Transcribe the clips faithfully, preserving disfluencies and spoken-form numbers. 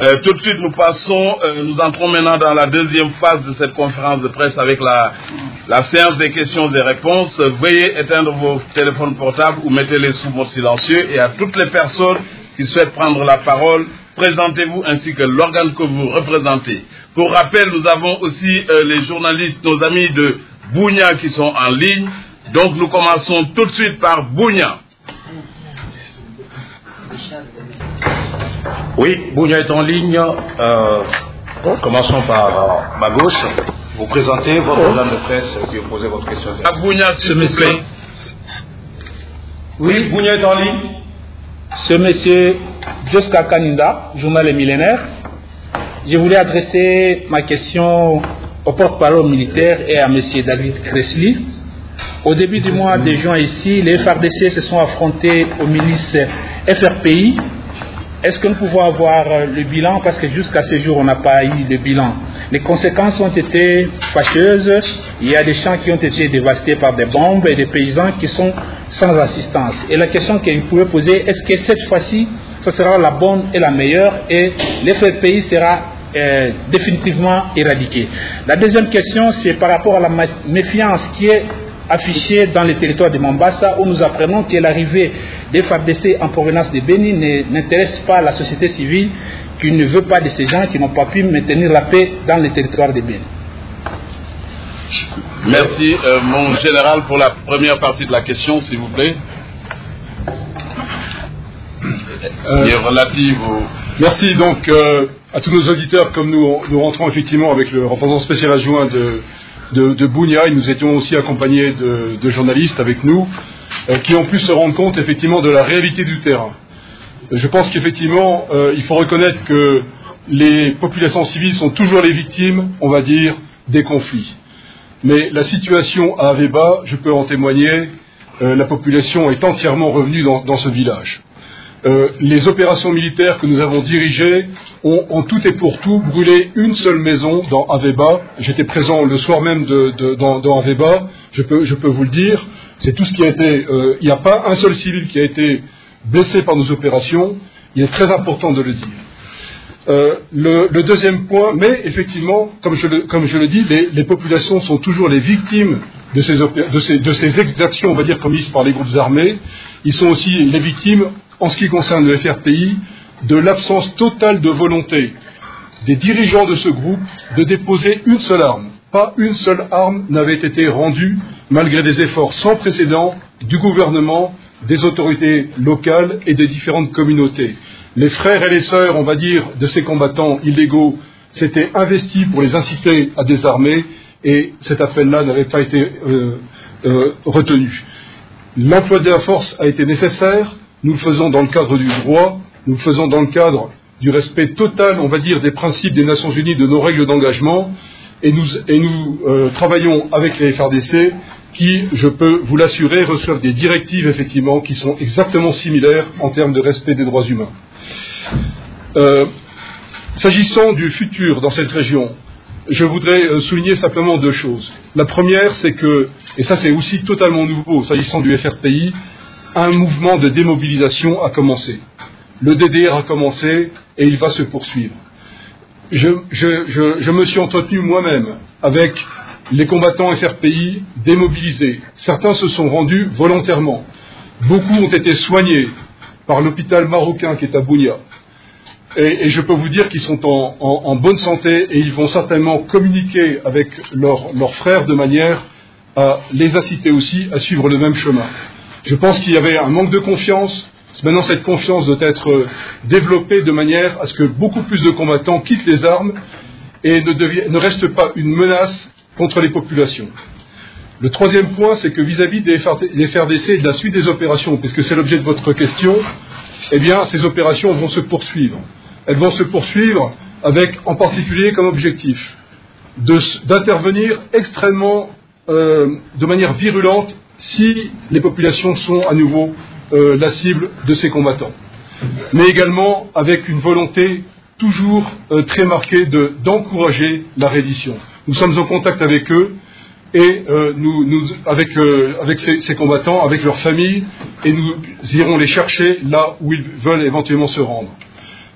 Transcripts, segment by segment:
Euh, tout de suite, nous passons, euh, nous entrons maintenant dans la deuxième phase de cette conférence de presse avec la, la séance des questions et des réponses. Veuillez éteindre vos téléphones portables ou mettez-les sous mode silencieux. Et à toutes les personnes qui souhaitent prendre la parole, présentez-vous ainsi que l'organe que vous représentez. Pour rappel, nous avons aussi euh, les journalistes, nos amis de Bunia qui sont en ligne. Donc nous commençons tout de suite par Bunia. Oui, Bunia est en ligne. Euh, commençons par euh, ma gauche. Vous présentez votre organe de presse et puis vous posez votre question. À Bunia, s'il vous plaît. Oui, Bunia est en ligne. Ce monsieur Joska Kaninda, journal Les Millénaires. Je voulais adresser ma question au porte-parole militaire et à monsieur David Kressley. Au début du mois de juin ici, les F A R D C se sont affrontés aux milices F R P I. Est-ce que nous pouvons avoir le bilan? Parce que jusqu'à ce jour, on n'a pas eu de bilan. Les conséquences ont été fâcheuses. Il y a des champs qui ont été dévastés par des bombes et des paysans qui sont sans assistance. Et la question que vous pouvez poser, est-ce que cette fois-ci, ce sera la bonne et la meilleure et l'F R P I sera euh, définitivement éradiqué? La deuxième question, c'est par rapport à la méfiance qui est affiché dans le territoire de Mombasa, où nous apprenons que l'arrivée des F A R D C en provenance de Bénin n'intéresse pas la société civile, qui ne veut pas de ces gens qui n'ont pas pu maintenir la paix dans le territoire de Bénin. Merci, euh, mon général, pour la première partie de la question, s'il vous plaît. Euh, qui est relative au... Merci donc euh, à tous nos auditeurs, comme nous, nous rentrons effectivement avec le représentant spécial adjoint de De, de Bunia, et nous étions aussi accompagnés de, de journalistes avec nous euh, qui ont pu se rendre compte effectivement de la réalité du terrain. Euh, je pense qu'effectivement euh, il faut reconnaître que les populations civiles sont toujours les victimes, on va dire, des conflits. Mais la situation à Aveba, je peux en témoigner, euh, la population est entièrement revenue dans, dans ce village. Euh, les opérations militaires que nous avons dirigées ont en tout et pour tout brûlé une seule maison dans Aveba. J'étais présent le soir même de, de, dans, dans Aveba, je peux, je peux vous le dire. C'est tout ce qui a été... Euh, il n'y a pas un seul civil qui a été blessé par nos opérations. Il est très important de le dire. Euh, le, le deuxième point, mais effectivement, comme je le, comme je le dis, les, les populations sont toujours les victimes de ces, de, ces, de ces exactions, on va dire, commises par les groupes armés. Ils sont aussi les victimes, en ce qui concerne le F R P I, de l'absence totale de volonté des dirigeants de ce groupe de déposer une seule arme. Pas une seule arme n'avait été rendue, malgré des efforts sans précédent du gouvernement, des autorités locales et des différentes communautés. Les frères et les sœurs, on va dire, de ces combattants illégaux s'étaient investis pour les inciter à désarmer, et cet appel-là n'avait pas été euh, euh, retenu. L'emploi de la force a été nécessaire. Nous le faisons dans le cadre du droit, nous le faisons dans le cadre du respect total, on va dire, des principes des Nations Unies, de nos règles d'engagement, et nous, et nous euh, travaillons avec les F R D C qui, je peux vous l'assurer, reçoivent des directives, effectivement, qui sont exactement similaires en termes de respect des droits humains. Euh, s'agissant du futur dans cette région, je voudrais souligner simplement deux choses. La première, c'est que, et ça c'est aussi totalement nouveau, s'agissant du F R P I, un mouvement de démobilisation a commencé. Le D D R a commencé et il va se poursuivre. Je, je, je, je me suis entretenu moi-même avec les combattants F R P I démobilisés. Certains se sont rendus volontairement. Beaucoup ont été soignés par l'hôpital marocain qui est à Bunia. Et, et je peux vous dire qu'ils sont en, en, en bonne santé et ils vont certainement communiquer avec leurs leur frères de manière à les inciter aussi à suivre le même chemin. Je pense qu'il y avait un manque de confiance. Maintenant, cette confiance doit être développée de manière à ce que beaucoup plus de combattants quittent les armes et ne, deviennent, ne restent pas une menace contre les populations. Le troisième point, c'est que vis-à-vis des F R D C et de la suite des opérations, puisque c'est l'objet de votre question, eh bien, ces opérations vont se poursuivre. Elles vont se poursuivre avec, en particulier, comme objectif de, d'intervenir extrêmement, euh, de manière virulente, si les populations sont à nouveau euh, la cible de ces combattants. Mais également avec une volonté toujours euh, très marquée de, d'encourager la reddition. Nous sommes en contact avec eux et euh, nous, nous, avec, euh, avec ces, ces combattants, avec leurs familles, et nous irons les chercher là où ils veulent éventuellement se rendre.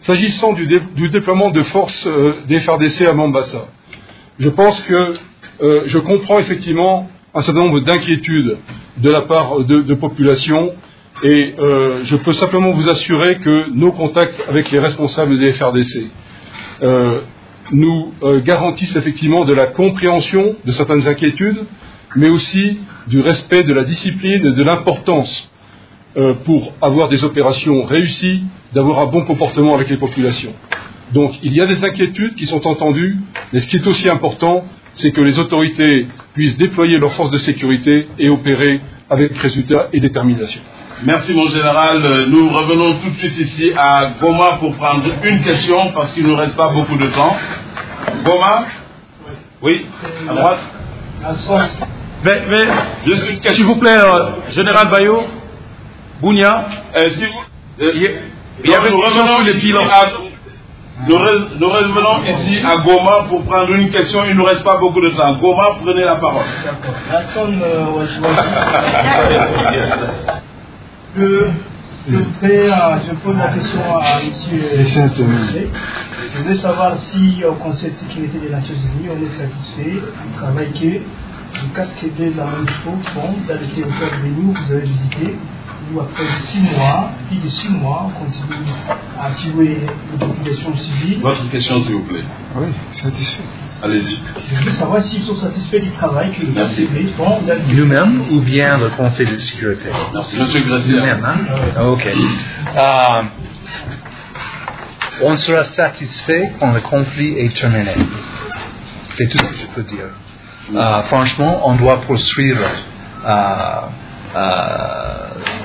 S'agissant du, dé, du déploiement de forces euh, des F A R D C à Mombasa, je pense que euh, je comprends effectivement un certain nombre d'inquiétudes de la part de, de populations et euh, je peux simplement vous assurer que nos contacts avec les responsables des F A R D C euh, nous euh, garantissent effectivement de la compréhension de certaines inquiétudes, mais aussi du respect de la discipline et de l'importance euh, pour avoir des opérations réussies, d'avoir un bon comportement avec les populations. Donc il y a des inquiétudes qui sont entendues, mais ce qui est aussi important, c'est que les autorités puissent déployer leurs forces de sécurité et opérer avec résultat et détermination. Merci mon général. Nous revenons tout de suite ici à Goma pour prendre une question parce qu'il ne nous reste pas beaucoup de temps. Goma? Oui, à droite. Mais, mais, s'il vous plaît, euh, général Bayo, Bounia, euh, si vous, euh, il y avait nous revenons les bilans. À, nous, nous revenons ici à Goma pour prendre une question. Il ne nous reste pas beaucoup de temps. Goma, prenez la parole. Je, je, fais, je pose la question à M. Je voulais savoir si au Conseil de sécurité des Nations Unies, on est satisfait du travail que le casque de la MONUSCO font dans les territoires de Béni où vous avez visité, où après six mois, plus de six mois, on continue à tuer les populations civiles. Votre question, s'il vous plaît. Oui, satisfait. Allez-y. Je veux savoir s'ils sont satisfaits du travail que les C V font. Nous-mêmes ou bien le Conseil de sécurité? Non, Monsieur Gressier. Nous-mêmes, hein? Ok. Euh, on sera satisfait quand le conflit est terminé. C'est tout ce que je peux dire. Euh, franchement, on doit poursuivre euh, euh,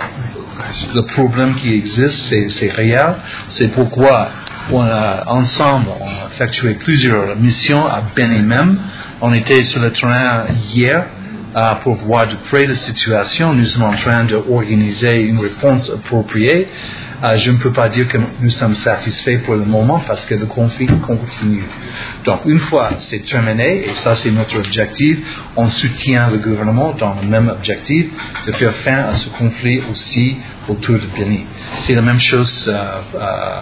le problème qui existe, c'est, c'est réel. C'est pourquoi on a, ensemble, on a effectué plusieurs missions à Béni même. On était sur le terrain hier euh, pour voir de près la situation. Nous sommes en train d'organiser une réponse appropriée. Euh, je ne peux pas dire que nous sommes satisfaits pour le moment parce que le conflit continue. Donc, une fois c'est terminé, et ça c'est notre objectif, on soutient le gouvernement dans le même objectif de faire fin à ce conflit aussi autour de Béni. C'est la même chose euh, euh,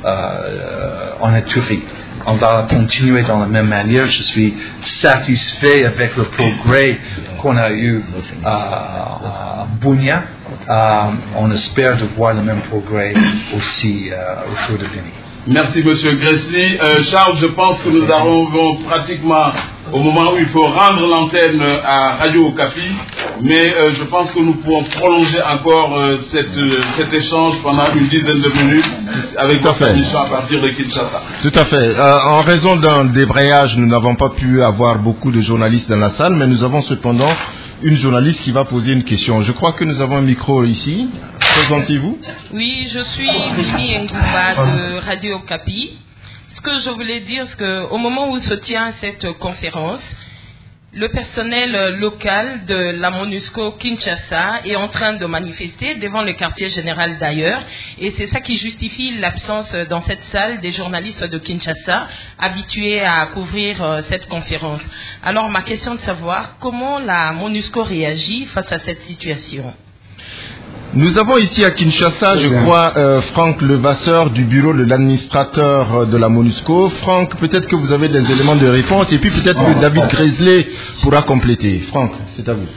euh, en Ituri. On va continuer dans la même manière. Je suis satisfait avec le progrès qu'on a eu à, à Bunia. Euh, on espère de voir le même progrès aussi euh, autour de Béni. Merci Monsieur Gressly. Euh, Charles, je pense que nous arrivons pratiquement au moment où il faut rendre l'antenne à Radio Okapi, mais euh, je pense que nous pouvons prolonger encore euh, cette, euh, cet échange pendant une dizaine de minutes avec votre émission à partir de Kinshasa. Tout à fait. Euh, en raison d'un débrayage, nous n'avons pas pu avoir beaucoup de journalistes dans la salle, mais nous avons cependant une journaliste qui va poser une question. Je crois que nous avons un micro ici. Présentez-vous. Oui, je suis Mimi Ngoumba de Radio Okapi. Ce que je voulais dire, c'est qu'au moment où se tient cette conférence, le personnel local de la MONUSCO Kinshasa est en train de manifester devant le quartier général d'ailleurs, et c'est ça qui justifie l'absence dans cette salle des journalistes de Kinshasa habitués à couvrir cette conférence. Alors ma question est de savoir comment la MONUSCO réagit face à cette situation. Nous avons ici à Kinshasa, je crois, euh, Franck Levasseur du bureau de l'administrateur de la MONUSCO. Franck, peut-être que vous avez des éléments de réponse et puis peut-être que David Gressly pourra compléter. Franck, c'est à vous.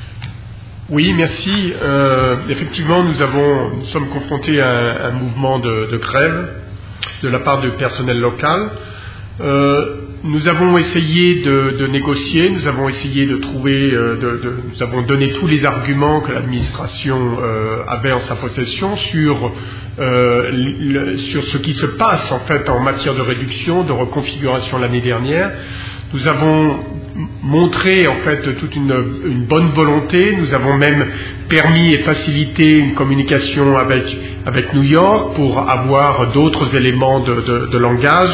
Oui, merci. Euh, effectivement, nous avons, nous sommes confrontés à un, un mouvement de, de grève de la part du personnel local. Euh, nous avons essayé de, de négocier, nous avons essayé de trouver, euh, de, de, nous avons donné tous les arguments que l'administration euh, avait en sa possession sur, euh, le, sur ce qui se passe en fait en matière de réduction, de reconfiguration l'année dernière. Nous avons montré en fait toute une, une bonne volonté, nous avons même permis et facilité une communication avec, avec New York pour avoir d'autres éléments de, de, de langage.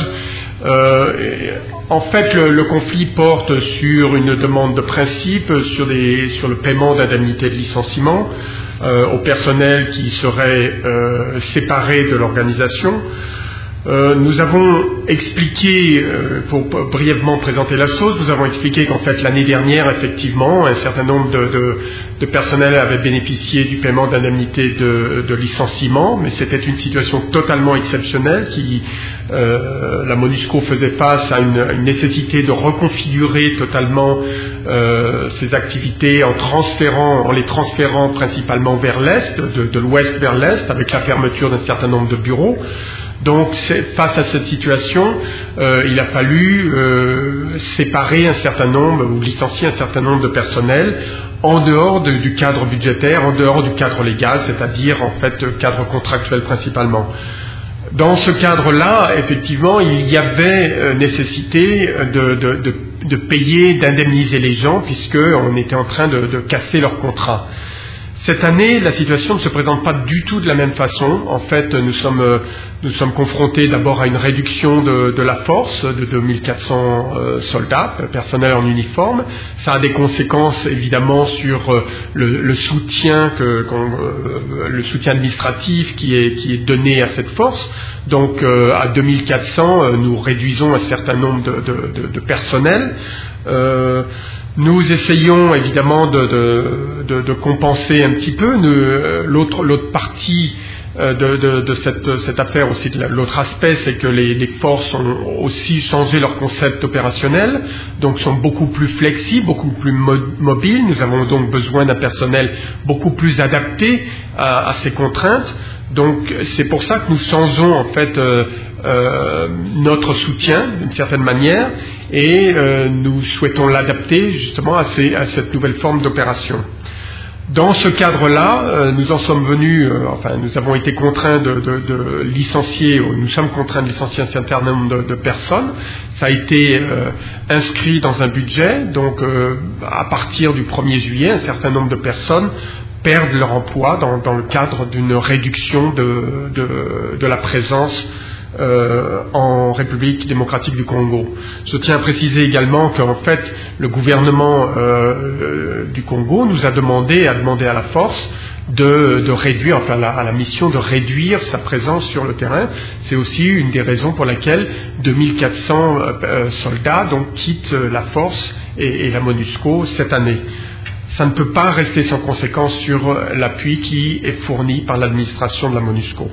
Euh, en fait, le, le conflit porte sur une demande de principe, sur, des, sur le paiement d'indemnités de licenciement euh, au personnel qui serait euh, séparé de l'organisation. Euh, nous avons expliqué, euh, pour, pour brièvement présenter la chose, nous avons expliqué qu'en fait l'année dernière, effectivement, un certain nombre de, de, de personnels avaient bénéficié du paiement d'indemnités de, de licenciement, mais c'était une situation totalement exceptionnelle qui, euh, la MONUSCO faisait face à une, une nécessité de reconfigurer totalement euh, ses activités en transférant, en les transférant principalement vers l'Est, de, de l'Ouest vers l'Est, avec la fermeture d'un certain nombre de bureaux. Donc, face à cette situation, euh, il a fallu euh, séparer un certain nombre ou licencier un certain nombre de personnels en dehors de, du cadre budgétaire, en dehors du cadre légal, c'est-à-dire en fait cadre contractuel principalement. Dans ce cadre-là, effectivement, il y avait euh, nécessité de, de, de, de payer, d'indemniser les gens, puisqu'on était en train de, de casser leur contrat. Cette année, la situation ne se présente pas du tout de la même façon. En fait, nous sommes, nous sommes confrontés d'abord à une réduction de, de la force de deux mille quatre cents euh, soldats, personnel en uniforme. Ça a des conséquences évidemment sur euh, le, le soutien que, qu'on, euh, le soutien administratif qui est, qui est donné à cette force. Donc, euh, à deux mille quatre cents, euh, nous réduisons un certain nombre de, de, de, de personnel. Euh, Nous essayons évidemment de, de, de, de compenser un petit peu Nous, l'autre, l'autre partie de, de, de cette, cette affaire aussi. L'autre aspect, c'est que les, les forces ont aussi changé leur concept opérationnel, donc sont beaucoup plus flexibles, beaucoup plus mo- mobiles. Nous avons donc besoin d'un personnel beaucoup plus adapté à, à ces contraintes. Donc c'est pour ça que nous changeons en fait euh, euh, notre soutien d'une certaine manière et euh, nous souhaitons l'adapter justement à, ces, à cette nouvelle forme d'opération. Dans ce cadre-là, euh, nous en sommes venus, euh, enfin nous avons été contraints de, de, de licencier, nous sommes contraints de licencier un certain nombre de, de personnes. Ça a été euh, inscrit dans un budget, donc euh, à partir du premier juillet, un certain nombre de personnes perdent leur emploi dans, dans le cadre d'une réduction de, de, de la présence euh, en République démocratique du Congo. Je tiens à préciser également qu'en fait, le gouvernement euh, du Congo nous a demandé, a demandé à la force de, de réduire, enfin à la, à la mission de réduire sa présence sur le terrain. C'est aussi une des raisons pour laquelle deux mille quatre cents euh, soldats donc, quittent la force et, et la MONUSCO cette année. Ça ne peut pas rester sans conséquence sur l'appui qui est fourni par l'administration de la MONUSCO.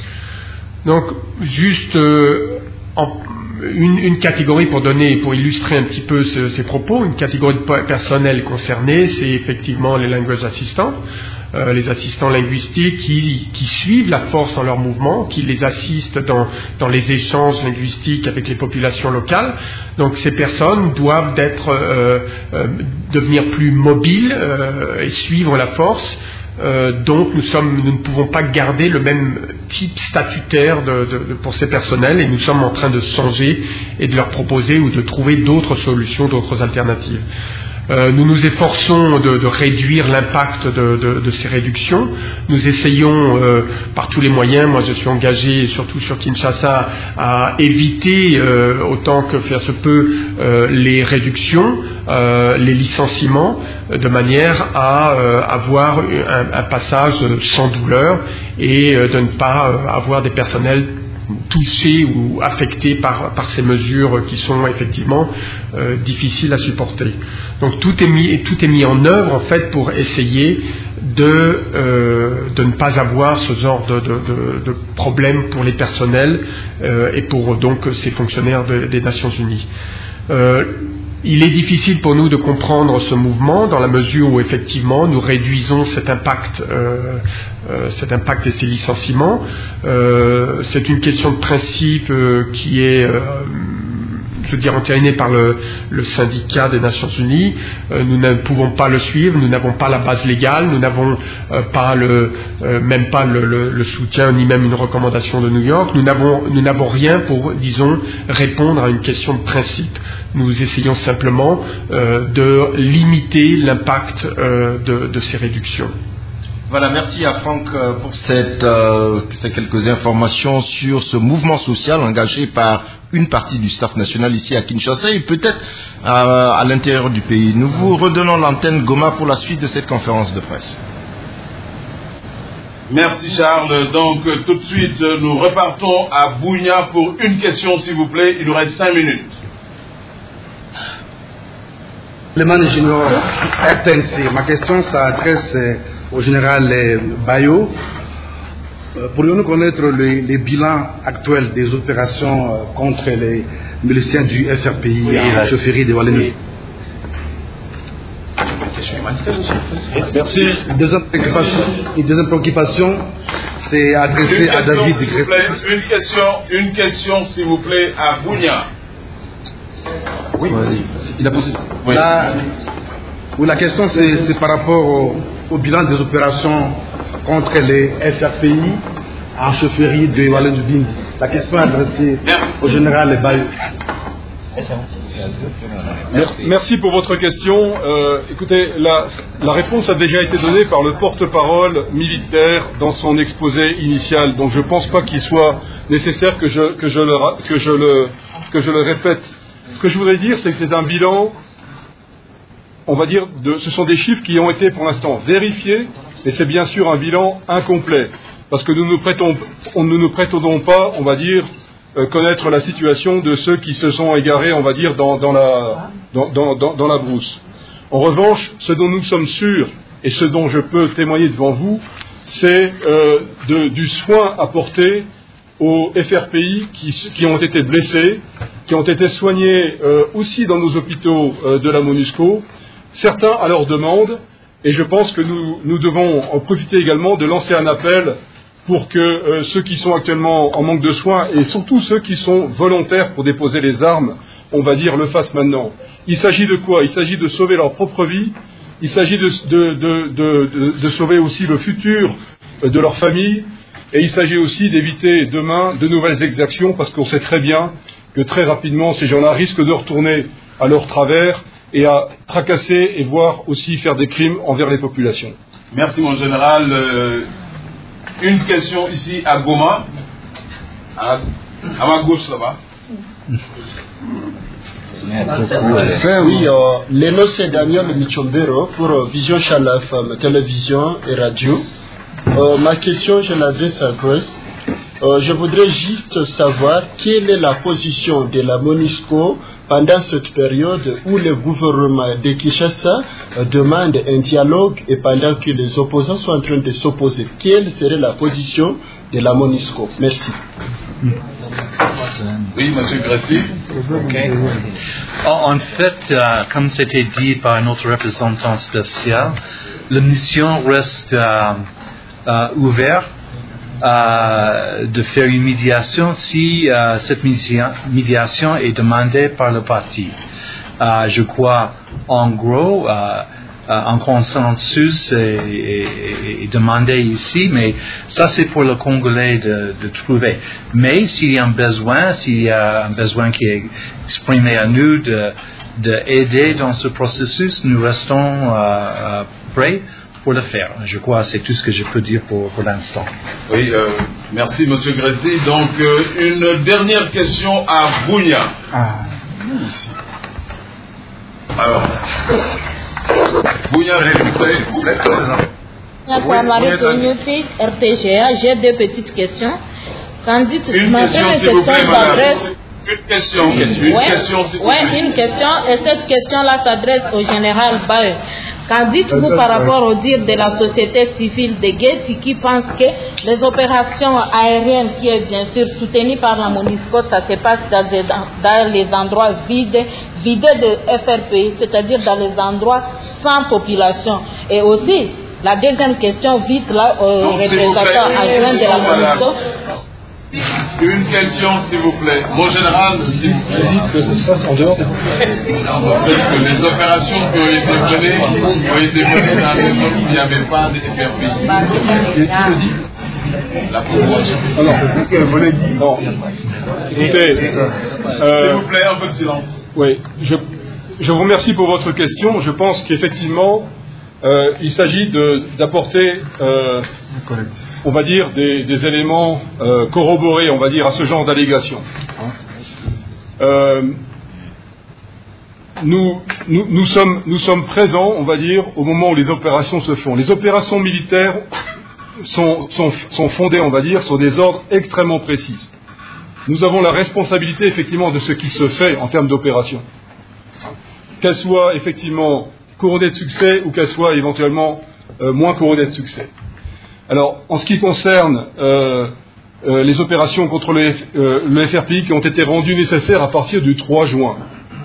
Donc, juste euh, en, une, une catégorie pour donner, pour illustrer un petit peu ce, ces propos, une catégorie de personnel concernée, c'est effectivement les language assistants, euh, les assistants linguistiques qui, qui suivent la force dans leur mouvement, qui les assistent dans, dans les échanges linguistiques avec les populations locales. Donc ces personnes doivent être, euh, euh, devenir plus mobiles euh, et suivre la force. Euh, donc nous, sommes, nous ne pouvons pas garder le même type statutaire de, de, de, pour ces personnels et nous sommes en train de changer et de leur proposer ou de trouver d'autres solutions, d'autres alternatives. Euh, nous nous efforçons de, de réduire l'impact de, de, de ces réductions. Nous essayons euh, par tous les moyens, moi je suis engagé surtout sur Kinshasa, à éviter euh, autant que faire se peut euh, les réductions, euh, les licenciements, de manière à euh, avoir un, un passage sans douleur et euh, de ne pas euh, avoir des personnels touchés ou affectés par, par ces mesures qui sont effectivement euh, difficiles à supporter. Donc tout est mis, tout est mis en œuvre en fait pour essayer de, euh, de ne pas avoir ce genre de, de, de, de problème pour les personnels euh, et pour donc ces fonctionnaires de, des Nations Unies. Euh, Il est difficile pour nous de comprendre ce mouvement dans la mesure où effectivement nous réduisons cet impact, euh, euh, cet impact et ces licenciements. Euh, c'est une question de principe euh, qui est, euh, je veux dire, entérinée par le, le syndicat des Nations Unies. Euh, nous ne pouvons pas le suivre, nous n'avons pas la base légale, nous n'avons euh, pas le, euh, même pas le, le, le soutien ni même une recommandation de New York. Nous n'avons, nous n'avons rien pour, disons, répondre à une question de principe. Nous essayons simplement euh, de limiter l'impact euh, de, de ces réductions. Voilà, merci à Franck pour cette, euh, ces quelques informations sur ce mouvement social engagé par une partie du staff national ici à Kinshasa et peut-être euh, à l'intérieur du pays. Nous vous redonnons l'antenne Goma pour la suite de cette conférence de presse. Merci Charles. Donc euh, tout de suite, euh, nous repartons à Bunia pour une question, s'il vous plaît. Il nous reste cinq minutes. Le général R T N C. Ma question s'adresse au général Bayo. Euh, Pourrions-nous connaître le, les bilans actuels des opérations euh, contre les miliciens du F R P I oui, en chefferie de Wallonie? Merci. Une deuxième préoccupation, une deuxième préoccupation c'est adressé à David Gressler. Une question, une question, s'il vous plaît, à Bunia. Oui, vas-y. Il a posé. Oui. La, oui, la question c'est par rapport au, au bilan des opérations contre les F R P I en chefferie de Wallonie. La question est adressée au général Bayo. Merci. Merci pour votre question. Euh, écoutez, la, la réponse a déjà été donnée par le porte-parole militaire dans son exposé initial, donc je ne pense pas qu'il soit nécessaire que je, que, je le, que, je le, que je le répète. Ce que je voudrais dire, c'est que c'est un bilan, on va dire, de, ce sont des chiffres qui ont été pour l'instant vérifiés, et c'est bien sûr un bilan incomplet, parce que nous ne prêtons, on, nous ne prétendons pas, on va dire, euh, connaître la situation de ceux qui se sont égarés, on va dire, dans, dans, la, dans, dans, dans, dans la brousse. En revanche, ce dont nous sommes sûrs, et ce dont je peux témoigner devant vous, c'est euh, de, du soin apporté aux F R P I qui, qui ont été blessés, qui ont été soignés euh, aussi dans nos hôpitaux euh, de la MONUSCO, certains à leur demande, et je pense que nous, nous devons en profiter également de lancer un appel pour que euh, ceux qui sont actuellement en manque de soins, et surtout ceux qui sont volontaires pour déposer les armes, on va dire, le fassent maintenant. Il s'agit de quoi? Il s'agit de sauver leur propre vie, il s'agit de, de, de, de, de, de sauver aussi le futur de leur famille, et il s'agit aussi d'éviter demain de nouvelles exactions, parce qu'on sait très bien que très rapidement, ces gens-là risquent de retourner à leur travers et à tracasser et voire aussi faire des crimes envers les populations. Merci mon général. Euh, une question ici à Goma, à, à ma gauche là-bas. Oui, euh, Leno c'est Daniel Michombero pour euh, Vision Chalaf, euh, télévision et radio. Euh, ma question, je l'adresse à Grace. Euh, je voudrais juste savoir quelle est la position de la MONUSCO pendant cette période où le gouvernement de Kinshasa euh, demande un dialogue et pendant que les opposants sont en train de s'opposer. Quelle serait la position de la MONUSCO? Merci. Oui, monsieur Gressler. Okay. En fait, euh, comme c'était dit par notre représentant spécial, la mission reste euh, euh, ouverte euh, de faire une médiation si euh, cette médiation est demandée par le parti. Euh, je crois, en gros, euh, un consensus est, est, est demandé ici, mais ça c'est pour le Congolais de, de trouver. Mais s'il y a un besoin, s'il y a un besoin qui est exprimé à nous de, de aider dans ce processus, nous restons euh, euh, prêts pour le faire. Je crois que c'est tout ce que je peux dire pour, pour l'instant. Oui, euh, merci monsieur Gressler. Donc euh, une dernière question à Bunia. Ah, ici. Alors. Bunia, vous plaît. R T G A, j'ai deux petites questions. Quand dites, une question, s'il vous plaît, madame. Une question, une ouais, question, s'il vous ouais, plaît. une question, et cette question-là s'adresse au général Baye. Qu'en dites-vous par rapport au dire de la société civile de Guet qui pense que les opérations aériennes, qui est bien sûr soutenues par la MONUSCO, ça se passe dans, des, dans les endroits vides, vidés de F R P I, c'est-à-dire dans les endroits sans population. Et aussi, la deuxième question vite là au représentant adjoint de la MONUSCO. Une question, s'il vous plaît. Mon général, ils disent que ça se passe en dehors des que les opérations qui ont été menées ont été menées dans des zones où il n'y avait pas de F R P I. Et qui le dit? La population. Alors, vous l'avez dit. Bon. Écoutez, euh, s'il vous plaît, un peu de silence. Oui, je, je vous remercie pour votre question. Je pense qu'effectivement, euh, il s'agit d'apporter, euh, on va dire, des, des éléments euh, corroborés, on va dire, à ce genre d'allégations. Euh, nous, nous, nous, sommes, nous sommes présents, on va dire, au moment où les opérations se font. Les opérations militaires sont, sont, sont fondées, on va dire, sur des ordres extrêmement précis. Nous avons la responsabilité, effectivement, de ce qui se fait en termes d'opération. Qu'elle soit, effectivement, couronnée de succès ou qu'elle soit, éventuellement, euh, moins couronnée de succès. Alors, en ce qui concerne euh, euh, les opérations contre le, F, euh, le F R P I qui ont été rendues nécessaires à partir du trois juin,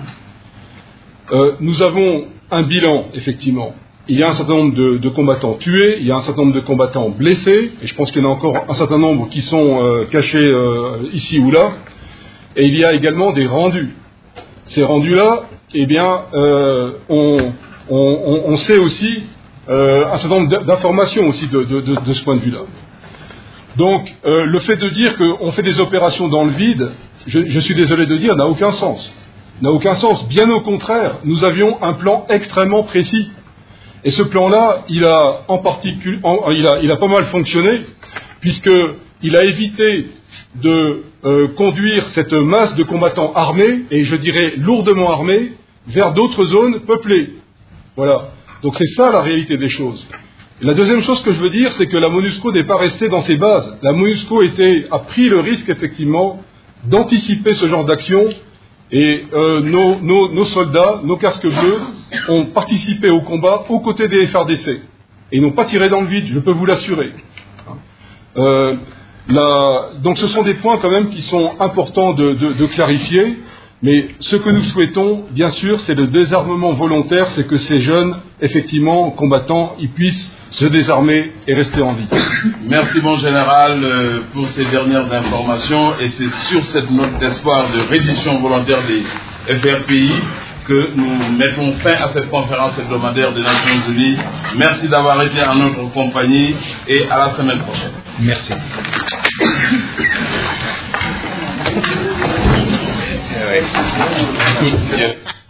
euh, nous avons un bilan, effectivement. Il y a un certain nombre de, de combattants tués, il y a un certain nombre de combattants blessés, et je pense qu'il y en a encore un certain nombre qui sont euh, cachés euh, ici ou là, et il y a également des rendus. Ces rendus-là, eh bien, euh, on, on, on sait aussi euh, un certain nombre d'informations aussi de, de, de, de ce point de vue-là. Donc, euh, le fait de dire qu'on fait des opérations dans le vide, je, je suis désolé de dire, n'a aucun sens. N'a aucun sens. Bien au contraire, nous avions un plan extrêmement précis. Et ce plan-là, il a en particulier, il a, il a pas mal fonctionné, puisqu'il a évité de euh, conduire cette masse de combattants armés, et je dirais lourdement armés, vers d'autres zones peuplées. Voilà. Donc c'est ça la réalité des choses. Et la deuxième chose que je veux dire, c'est que la MONUSCO n'est pas restée dans ses bases. La MONUSCO était, a pris le risque, effectivement, d'anticiper ce genre d'action. Et euh, nos, nos, nos soldats, nos casques bleus, ont participé au combat aux côtés des F R D C. Et ils n'ont pas tiré dans le vide, je peux vous l'assurer. Euh, la, donc ce sont des points quand même qui sont importants de, de, de clarifier. Mais ce que nous souhaitons, bien sûr, c'est le désarmement volontaire, c'est que ces jeunes, effectivement, combattants, ils puissent se désarmer et rester en vie. Merci, mon général, euh, pour ces dernières informations. Et c'est sur cette note d'espoir de reddition volontaire des F R P I que nous mettons fin à cette conférence hebdomadaire des Nations Unies. Merci d'avoir été en notre compagnie et à la semaine prochaine. Merci. Good. Yeah.